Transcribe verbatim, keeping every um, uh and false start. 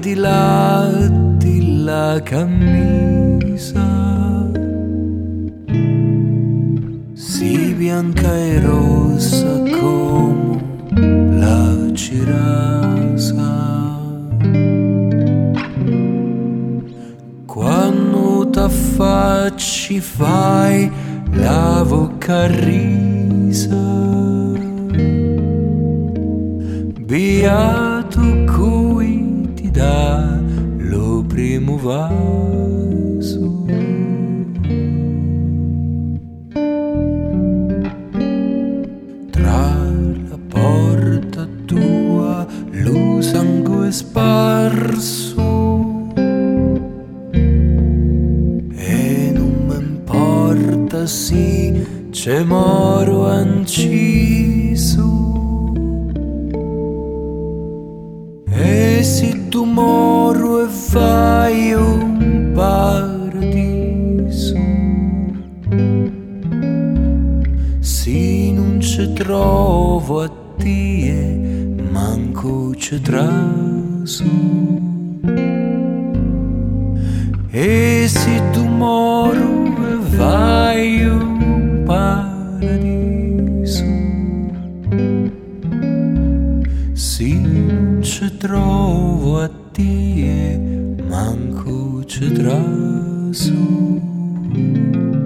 di latti la camisa, sì bianca e rossa come la cirasa. Quando t'affacci fai la bocca risa, beato cui ti dà lo primo vaso. Tra la porta tua lo sangue sparso e non m'importa sì c'è moro anciso. E se tu moro e vai un paradiso, se non ci trovo a te manco ci traso. E se tu moro e vai un paradiso, se non ci trovo a te manco ci traso.